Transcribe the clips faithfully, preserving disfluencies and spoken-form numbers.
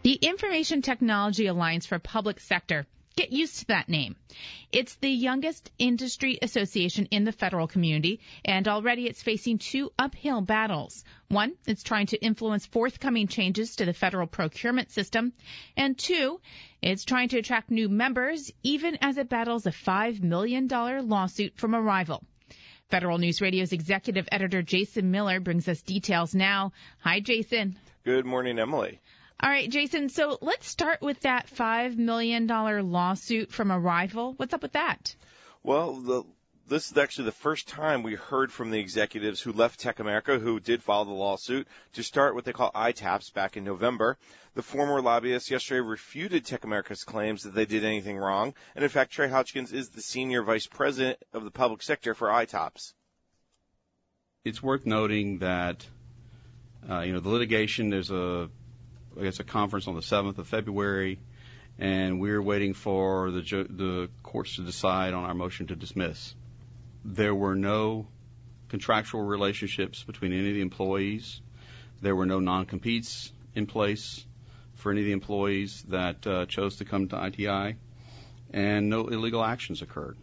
The Information Technology Alliance for Public Sector. Get used to that name. It's the youngest industry association in the federal community, and already it's facing two uphill battles. One, it's trying to influence forthcoming changes to the federal procurement system, and two, it's trying to attract new members, even as it battles a five million dollars lawsuit from a rival. Federal News Radio's executive editor Jason Miller brings us details now. Hi, Jason. Good morning, Emily. All right, Jason, so let's start with that five million dollars lawsuit from a rival. What's up with that? Well, the, this is actually the first time we heard from the executives who left Tech America, who did file the lawsuit, to start what they call I TAPS back in November. The former lobbyists yesterday refuted Tech America's claims that they did anything wrong. And, in fact, Trey Hodgkins is the senior vice president of the public sector for I TAPS. It's worth noting that, uh, you know, the litigation, there's a I guess a conference on the seventh of February, and we're waiting for the ju- the courts to decide on our motion to dismiss. There were no contractual relationships between any of the employees. There were no non-competes in place for any of the employees that uh, chose to come to I T I, and no illegal actions occurred.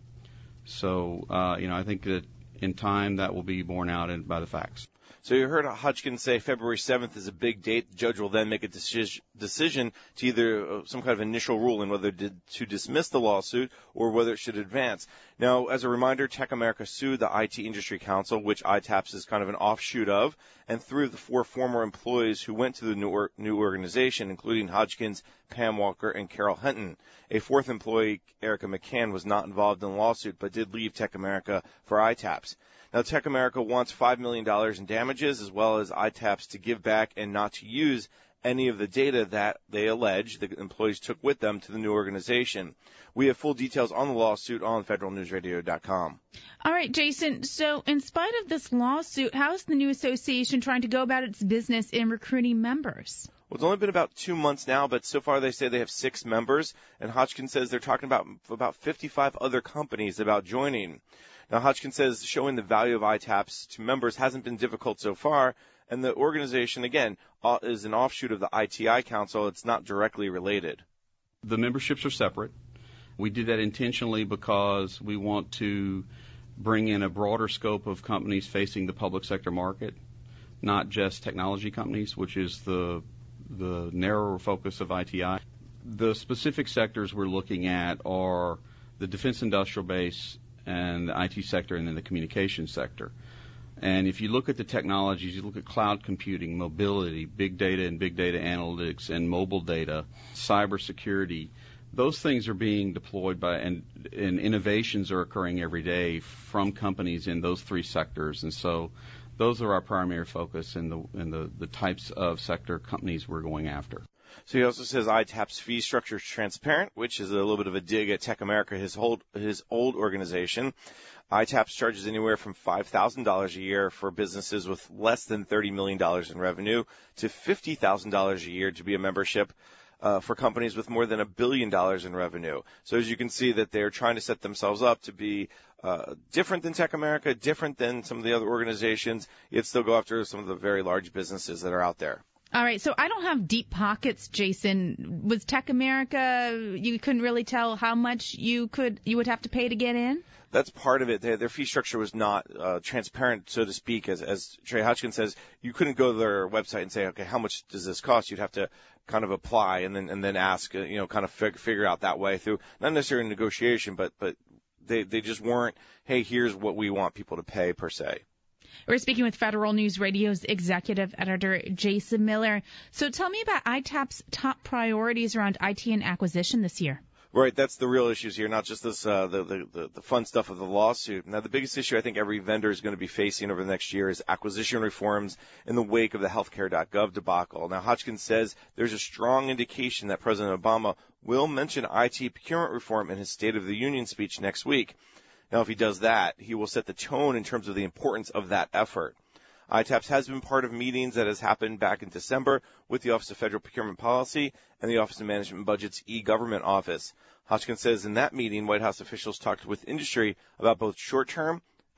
So, uh, you know, I think that in time that will be borne out in, by the facts. So you heard Hodgkins say February seventh is a big date. The judge will then make a deci- decision to either uh, some kind of initial ruling whether to, to dismiss the lawsuit or whether it should advance. Now, as a reminder, Tech America sued the I T Industry Council, which I TAPS is kind of an offshoot of, and three of the four former employees who went to the new, or, new organization, including Hodgkins, Pam Walker, and Carol Hinton. A fourth employee, Erica McCann, was not involved in the lawsuit but did leave Tech America for I TAPS. Now, Tech America wants five million dollars in damages as well as I TAPS to give back and not to use any of the data that they allege the employees took with them to the new organization. We have full details on the lawsuit on federal news radio dot com. All right, Jason, so in spite of this lawsuit, how is the new association trying to go about its business in recruiting members? Well, it's only been about two months now, but so far they say they have six members, and Hodgkins says they're talking about about fifty-five other companies about joining. Now, Hodgkins says showing the value of I TAPS to members hasn't been difficult so far, and the organization, again, is an offshoot of the I T I Council. It's not directly related. The memberships are separate. We did that intentionally because we want to bring in a broader scope of companies facing the public sector market, not just technology companies, which is the the narrower focus of I T I. The specific sectors we're looking at are the defense industrial base and the I T sector and then the communications sector. And if you look at the technologies, you look at cloud computing, mobility, big data and big data analytics and mobile data, cybersecurity, those things are being deployed by and, and innovations are occurring every day from companies in those three sectors. And so those are our primary focus in the in the, the types of sector companies we're going after. So he also says I TAPS fee structure is transparent, which is a little bit of a dig at Tech America, his old, his old organization. I TAPS charges anywhere from five thousand dollars a year for businesses with less than thirty million dollars in revenue to fifty thousand dollars a year to be a membership uh, for companies with more than a billion dollars in revenue. So as you can see that they're trying to set themselves up to be uh, different than Tech America, different than some of the other organizations, yet still go after some of the very large businesses that are out there. All right, so I don't have deep pockets, Jason. Was Tech America, you couldn't really tell how much you could you would have to pay to get in? That's part of it. Their, their fee structure was not uh, transparent, so to speak. As, as Trey Hodgkins says, you couldn't go to their website and say, okay, how much does this cost? You'd have to kind of apply and then and then ask, uh, you know, kind of fig- figure out that way through, not necessarily negotiation, but but they they just weren't, hey, here's what we want people to pay per se. We're speaking with Federal News Radio's executive editor, Jason Miller. So tell me about I TAP's top priorities around I T and acquisition this year. Right, that's the real issues here, not just this uh, the, the the fun stuff of the lawsuit. Now, the biggest issue I think every vendor is going to be facing over the next year is acquisition reforms in the wake of the healthcare dot gov debacle. Now, Hodgkins says there's a strong indication that President Obama will mention I T procurement reform in his State of the Union speech next week. Now, if he does that, he will set the tone in terms of the importance of that effort. I TAPS has been part of meetings that has happened back in December with the Office of Federal Procurement Policy and the Office of Management and Budget's e-government office. Hodgkins says in that meeting, White House officials talked with industry about both short-term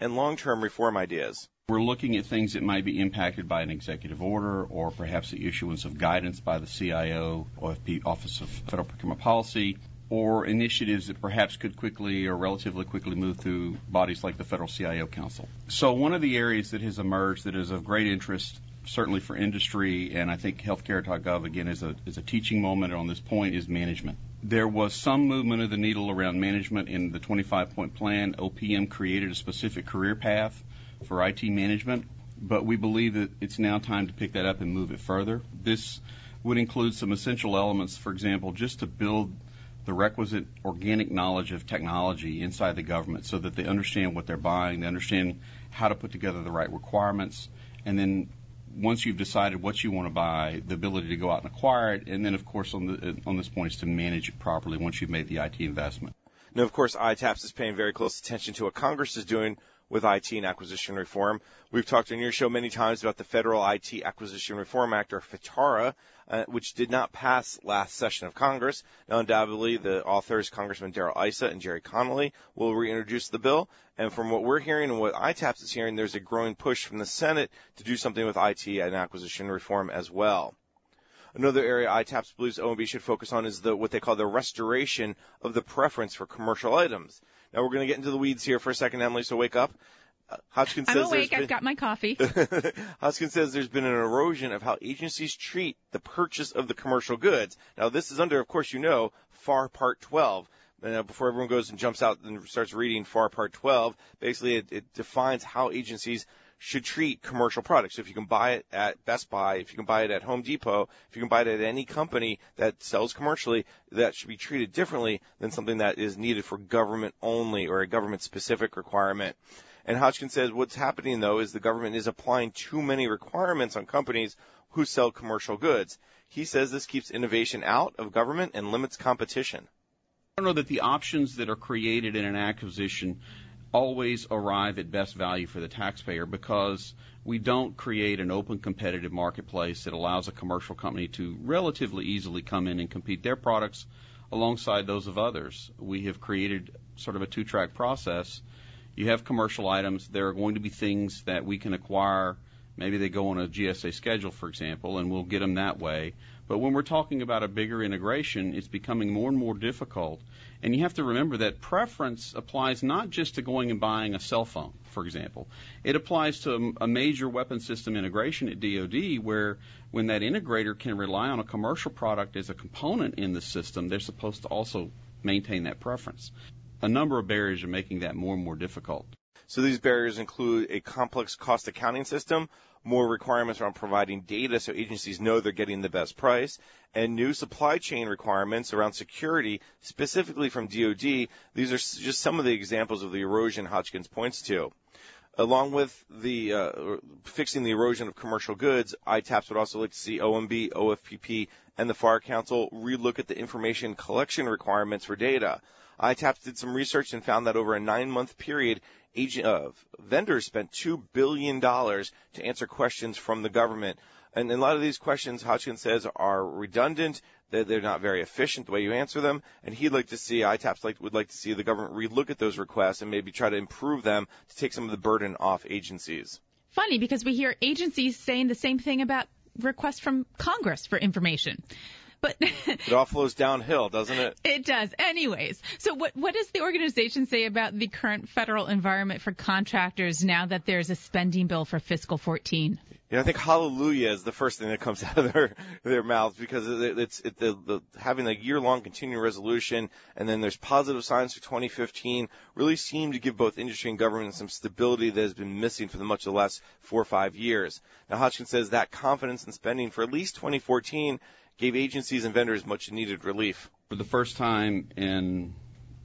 and long-term reform ideas. We're looking at things that might be impacted by an executive order or perhaps the issuance of guidance by the C I O, O F P, Office of Federal Procurement Policy, or initiatives that perhaps could quickly or relatively quickly move through bodies like the Federal C I O Council. So one of the areas that has emerged that is of great interest, certainly for industry, and I think healthcare dot gov, again, is a, is a teaching moment on this point, is management. There was some movement of the needle around management in the twenty-five point plan. O P M created a specific career path for I T management, but we believe that it's now time to pick that up and move it further. This would include some essential elements, for example, just to build the requisite organic knowledge of technology inside the government so that they understand what they're buying, they understand how to put together the right requirements, and then once you've decided what you want to buy, the ability to go out and acquire it, and then, of course, on, the, on this point is to manage it properly once you've made the I T investment. Now, of course, I TAPS is paying very close attention to what Congress is doing with I T and acquisition reform. We've talked on your show many times about the Federal I T Acquisition Reform Act, or FITARA, uh, which did not pass last session of Congress. Now, undoubtedly, the authors, Congressman Darrell Issa and Jerry Connolly, will reintroduce the bill. And from what we're hearing and what I TAPS is hearing, there's a growing push from the Senate to do something with I T and acquisition reform as well. Another area I TAPS believes O M B should focus on is the what they call the restoration of the preference for commercial items. Now, we're going to get into the weeds here for a second, Emily, so wake up. Uh, Hodgkin I'm says awake. been, I've got my coffee. Hodgkin says there's been an erosion of how agencies treat the purchase of the commercial goods. Now, this is under, of course, you know, F A R Part twelve. Now, before everyone goes and jumps out and starts reading F A R Part twelve, basically it, it defines how agencies should treat commercial products. So if you can buy it at Best Buy, if you can buy it at Home Depot, if you can buy it at any company that sells commercially, that should be treated differently than something that is needed for government only or a government-specific requirement. And Hodgkin says what's happening, though, is the government is applying too many requirements on companies who sell commercial goods. He says this keeps innovation out of government and limits competition. I don't know that the options that are created in an acquisition always arrive at best value for the taxpayer, because we don't create an open competitive marketplace that allows a commercial company to relatively easily come in and compete their products alongside those of others. We have created sort of a two-track process. You have commercial items. There are going to be things that we can acquire. Maybe they go on a G S A schedule, for example, and we'll get them that way. But when we're talking about a bigger integration, it's becoming more and more difficult. And you have to remember that preference applies not just to going and buying a cell phone, for example. It applies to a major weapon system integration at D O D, where when that integrator can rely on a commercial product as a component in the system, they're supposed to also maintain that preference. A number of barriers are making that more and more difficult. So these barriers include a complex cost accounting system, more requirements around providing data so agencies know they're getting the best price, and new supply chain requirements around security, specifically from D O D. These are just some of the examples of the erosion Hodgkins points to. Along with the uh, fixing the erosion of commercial goods, I TAPS would also like to see O M B, O F P P, and the F A R Council relook at the information collection requirements for data. I TAPS did some research and found that over a nine-month period, agent, uh, vendors spent two billion dollars to answer questions from the government. And a lot of these questions, Hodgkin says, are redundant. They're, they're not very efficient the way you answer them. And he'd like to see, I TAPS like, would like to see the government relook at those requests and maybe try to improve them to take some of the burden off agencies. Funny, because we hear agencies saying the same thing about requests from Congress for information. But it all flows downhill, doesn't it? It does. Anyways, so what what does the organization say about the current federal environment for contractors now that there's a spending bill for fiscal fourteen? Yeah, I think hallelujah is the first thing that comes out of their their mouths, because it's it, the, the having a year-long continuing resolution, and then there's positive signs for twenty fifteen really seem to give both industry and government some stability that has been missing for the much of the last four or five years. Now, Hodgkin says that confidence in spending for at least twenty fourteen gave agencies and vendors much needed relief. For the first time in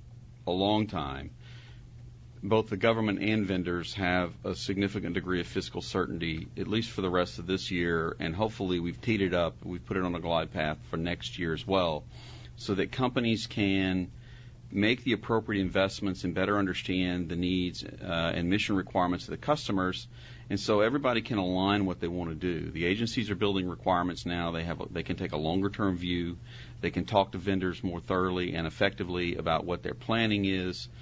a long time, both the government and vendors have a significant degree of fiscal certainty, at least for the rest of this year, and hopefully we've teed it up, we've put it on a glide path for next year as well, so that companies can make the appropriate investments and better understand the needs uh, and mission requirements of the customers, and so everybody can align what they want to do. The agencies are building requirements now. They have a, they can take a longer-term view. They can talk to vendors more thoroughly and effectively about what their planning is.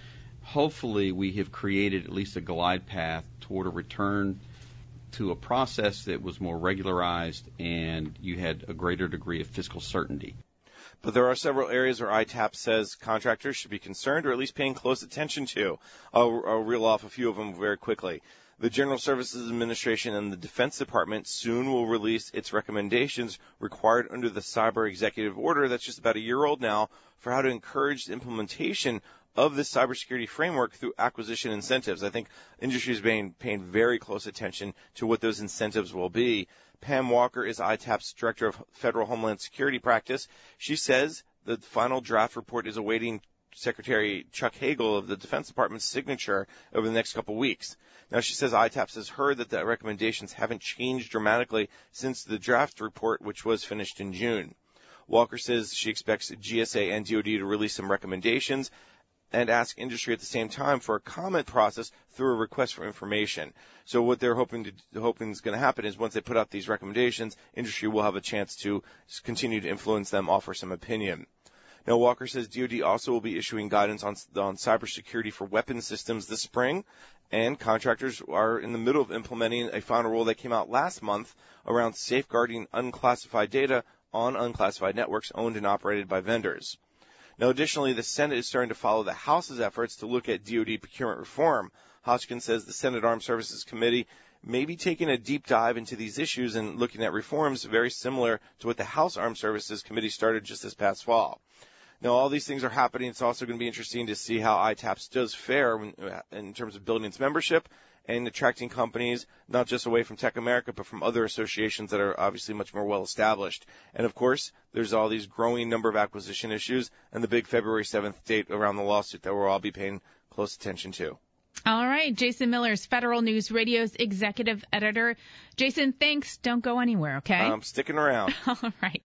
hopefully we have created at least a glide path toward a return to a process that was more regularized and you had a greater degree of fiscal certainty. But there are several areas where I TAP says contractors should be concerned or at least paying close attention to. I'll, I'll reel off a few of them very quickly. The General Services Administration and the Defense Department soon will release its recommendations required under the Cyber Executive Order that's just about a year old now for how to encourage the implementation of this cybersecurity framework through acquisition incentives. I think industry is paying, paying very close attention to what those incentives will be. Pam Walker is I TAP's Director of Federal Homeland Security Practice. She says the final draft report is awaiting Secretary Chuck Hagel of the Defense Department's signature over the next couple of weeks. Now, she says I TAPS has heard that the recommendations haven't changed dramatically since the draft report, which was finished in June. Walker says she expects G S A and D O D to release some recommendations and ask industry at the same time for a comment process through a request for information. So what they're hoping to hoping is going to happen is once they put out these recommendations, industry will have a chance to continue to influence them, offer some opinion. Now, Walker says D O D also will be issuing guidance on, on cybersecurity for weapon systems this spring, and contractors are in the middle of implementing a final rule that came out last month around safeguarding unclassified data on unclassified networks owned and operated by vendors. Now, additionally, the Senate is starting to follow the House's efforts to look at D O D procurement reform. Hoskins says the Senate Armed Services Committee may be taking a deep dive into these issues and looking at reforms very similar to what the House Armed Services Committee started just this past fall. Now, all these things are happening. It's also going to be interesting to see how I TAPS does fare in terms of building its membership and attracting companies, not just away from Tech America, but from other associations that are obviously much more well-established. And, of course, there's all these growing number of acquisition issues and the big February seventh date around the lawsuit that we'll all be paying close attention to. All right. Jason Miller's Federal News Radio's executive editor. Jason, thanks. Don't go anywhere, okay? I'm sticking around. All right.